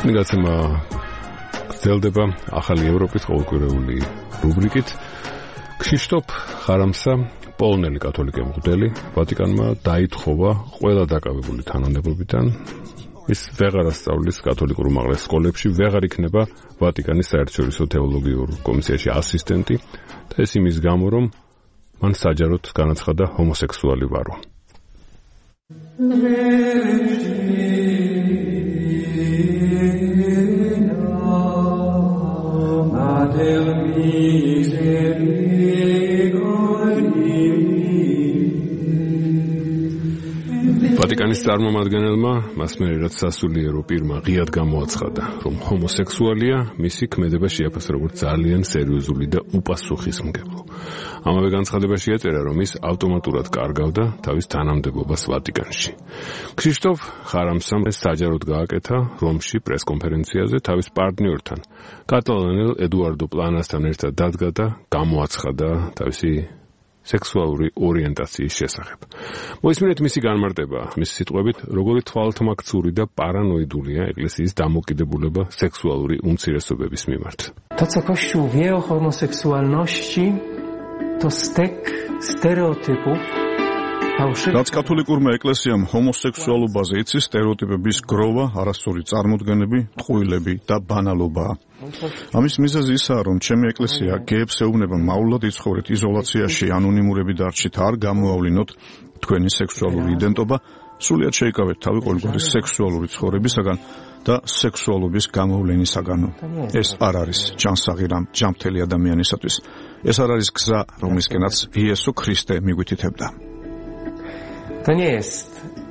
მიგაცემა გრძელდება ახალი ევროპის ყოველკვირეული რუბრიკით. ქრისტოფ ხარამსა, პოლონელი კათოლიკე მღვდელი, ვატიკანმა დაითხოვა ყველა დაკავებული თანამდებობიდან. ის ვეღარ ასწავლის კათოლიკურ უმაღლეს სკოლებში, ვეღარ იქნება ვატიკანის საერთაშორისო თეოლოგიურ კომისიაში ასისტენტი და ეს იმის გამო, რომ მან საჯაროდ განაცხადა ჰომოსექსუალი ვარო. ვატიკანის წარმომადგენელმა მას მერე რაც სასულიერო პირმა ღიად გამოაცხადა, რომ ჰომოსექსუალია, მისი ქმედება შეაფასა როგორც ძალიან სერიოზული და უპასუხისმგებლო. ამავე განცხადებაში ეწერა, რომ ის ავტომატურად კარგავდა თავის თანამდებობას ვატიკანში. ქრისტოფ ხარამსამ ეს საჯაროდ გააკეთა რომში პრესკონფერენციაზე თავის პარტნიორთან, კატალონელ ედუარდო პლანასთან ერთად დადგა და გამოაცხადა თავისი სექსუალური ორიენტაციის შესახებ. მოისმინეთ მისი განმარტება, მისი სიტყვებით, როგორი თვალთმაქცური და პარანოიდულია ეკლესიის დამოკიდებულება სექსუალური უმცირესობების მიმართ. To, co Kościół wie o homoseksualności, to stek stereotypów. რაც კათოლიკურმა ეკლესიამ ჰომოსექსუალობაზე იცის სტერეოტიპების გროვა, არასწორი წარმოდგენები, ტყუილები და ბანალობაა. ამის მიზეზი ისაა, რომ ჩემი ეკლესია გეებს ეუბნება მაულად იცხოვრეთ იზოლაციაში, ანონიმურები დარჩით, არ გამოავლინოთ თქვენი სექსუალური იდენტობა, სულიად შეიკავეთ თავი ყოველგვარი სექსუალური ცხოვრებისაგან და სექსუალობის გამოვლენისაგანო. ეს არ არის ჯანსაღი რამ ჯანმრთელი ადამიანისათვის. ეს არ არის გზა, რომლისკენაც იესო ქრისტე მიგვითითებდა. To nie jest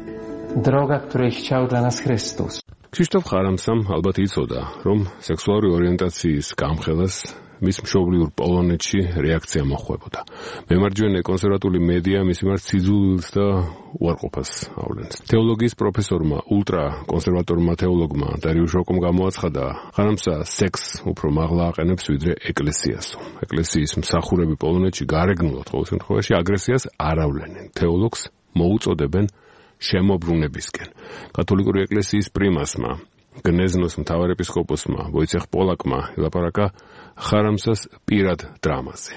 droga, której chciał dla nas Chrystus. ქრისტოფ ხარამსამ ალბათ იცოდა, რომ სექსუალური ორიენტაციის გამხელას მის მშობლიურ პოლონეთში რეაქცია მოხვდებოდა. მემარჯვენე კონსერვატული მედია მის მიმართ სიძულვილს და უარყოფას ავლენს. თეოლოგიის პროფესორმა, ულტრა კონსერვატორმა თეოლოგმა დარიუშოკომ გამოაცხადა, ხარამსა სექსს უფრო მაღლა აყენებს ვიდრე ეკლესიასო. ეკლესიის მსახურები პოლონეთში გარეგნულად ყოველ შემთხვევაში აგრესიას არ ავლენენ. თეოლოგს მოუწოდებენ შემოbrunებისკენ. კათოლიკური ეკლესიის პრიმასმა, გნეზნოს მთავარეპისკოპოსმა, ვოიცეხ პოლაკმა ელაპარაკა ხარამსას პირად დრამაზე.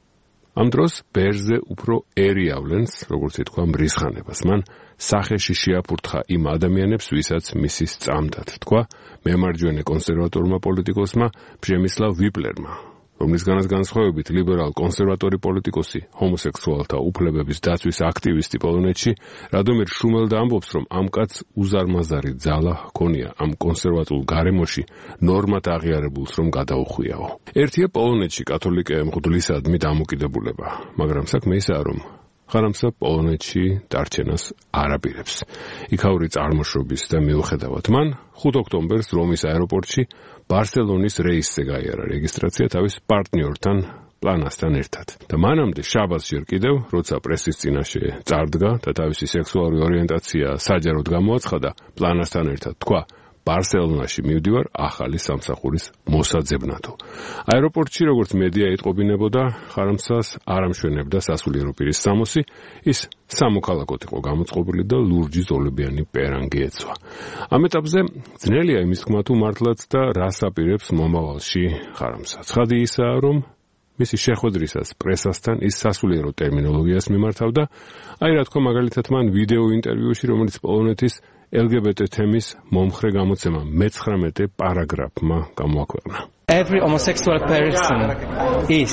ამ დროს ბერზე უფრო ერი ავლენს, როგორც ითქვა, მრისხანებას. მან სახეში შეაფურთხა იმ ადამიანებს, ვისაც მისი სწამდათ, თქვა მემარჯვენე კონსერვატორმა პოლიტიკოსმა ბრემისლავ ვიპლერმა, რომლისგანაც განსხვავებით ლიბერალ-კონსერვატორი პოლიტიკოსი, ჰომოსექსუალთა უფლებების დაცვის აქტივისტი პოლონეთში, რადომერ შუმელდა ამბობს, რომ ამ კაცს უზარმაზარი ძალა ჰქონია ამ კონსერვატულ გარემოში ნორმად აღიარებულს რომ გადაუხვიაო. ერთია პოლონეთში კათოლიკე მღვდლისადმი დამოკიდებულება, მაგრამ საქმე ისაა, რომ ხარამსა პოლონეთში დარჩენას არ აპირებს. იქაური წარმოშობის და მიუხედავად მან 5 ოქტომბერს რომის აეროპორტში ბარსელონის რეისზე გაიარა რეგისტრაცია თავის პარტნიორთან პლანასთან ერთად. და მანამდე შაბათს ჯერ კიდევ, როცა პრესის წინაშე წარდგა და თავისი სექსუალური ორიენტაცია საჯაროდ გამოაცხადა, პლანასთან ერთად თქვა, ბარსელონაში მივდივარ ახალი სამსახურის მოსაძებნადო. აეროპორტში, როგორც მედია ეტყობინებოდა, ხარამსას არ ამშვენებდა სასულიერო პირის სამოსი, ის სამოქალაქოდ იყო გამოწყობილი და ლურჯი ზოლებიანი პერანგი ეცვა. ამ ეტაპზე ძნელია იმის თქმა თუ მართლაც და რას აპირებს მომავალში ხარამსა. ცხადი ისაა, რომ მისი შეხვედრისას პრესასთან ის სასულიერო ტერმინოლოგიას მიმართავდა, აი რა თქმა მაგალითად მან ვიდეო ინტერვიუში, რომელიც პოლონეთის LGBT თემის მომხრე გამოცემა 19 პარაგრაფმა გამოაქვეყნა. Every homosexual person is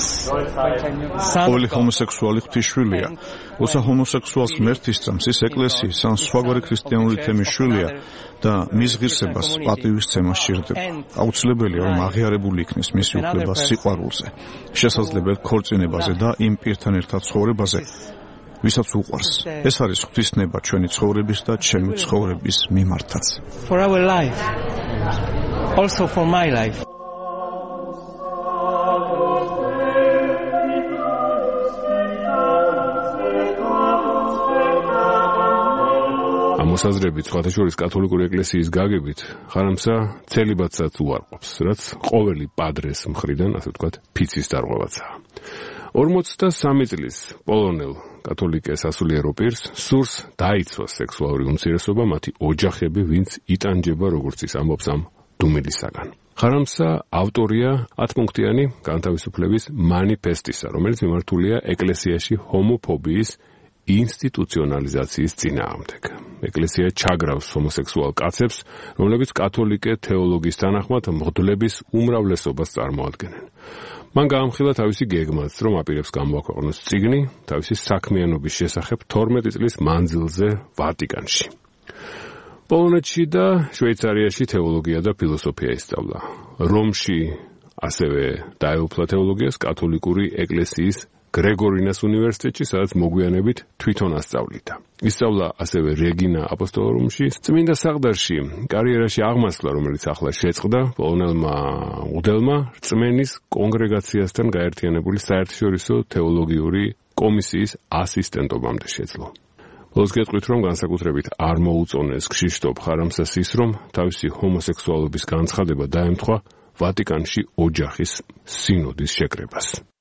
Όλοι ჰომოსექსუალი ღვთისმშობელია. Όσα ჰომოსექსუალს მერტისწამს ის ეკლესიის ან სხვაგვარი ქრისტიანული თემის შვილია და მის ღირსებას პატივისცემა სჭირდება. აუცილებელია რომ აღიარებული იქნეს მისი უფლება სიყვარულზე, შესაძლებელ ქორწინებაზე და იმ პირთან ერთად ცხოვრებაზე, ვისაც უყვარს. ეს არის ღვთისნება ჩვენი ცხოვრების და ჩემი ცხოვრების მიმართაც. For our life, also for my life. მოსაზრებით სხვათა შორის კათოლიკური ეკლესიის გაგებით ხარამსა ცელიბატსაც უარყოფს, რაც ყოველი პადრეს მხრიდან, ასე ვთქვათ, ფიცის დარღვევაცაა. 43 წლის პოლონელ კათოლიკე სასულიერო პირს სურს დაიცვას სექსუალური უმცირესობა მათი ოჯახები, ვინც იტანჯება, როგორც ის ამბობს, ამ დუმილისაგან. ხარამსა ავტორია 10 პუნქტიანი განთავისუფლების მანიფესტისა, რომელიც მიმართულია ეკლესიაში ჰომოფობიის ინსტიტუციონალიზაციის წინააღმდეგ. ეკლესია ჩაგრავს ჰომოსექსუალ კაცებს, რომლებიც კათოლიკე თეოლოგის თანახმად მღვდლების უმრავლესობას წარმოადგენენ. მან გაამხილა თავისი გეგმაც, რომ აპირებს გამოაქვეყნოს წიგნი თავისი საქმიანობის შესახებ 12 წლის მანძილზე ვატიკანში. პოლონეთში და შვეიცარიაში თეოლოგია და ფილოსოფია ისწავლა. რომში ასევე დაეუფლა თეოლოგიას კათოლიკური ეკლესიის გრეგორინას უნივერსიტეტში, სადაც მოგვიანებით თვითონ ასწავლიდა. ისწავლა ასევე რეგინა აპოსტოლორუმში, წმინდა საყდარში, კარიერაში აღმასვლა, რომელიც ახლა შეწყდა პოლონელმა მღვდელმა რწმენის კონგრეგაციასთან გაერთიანებული საერთაშორისო თეოლოგიური კომისიის ასისტენტობამდე შეძლო. ბოლოს გეტყვით, რომ განსაკუთრებით არ მოუწონეს ქშიშტოფ ხარამსას ის, რომ თავისი ჰომოსექსუალობის განცხადება დაემთხვა ვატიკანში ოჯახის სინოდის შეკრებას.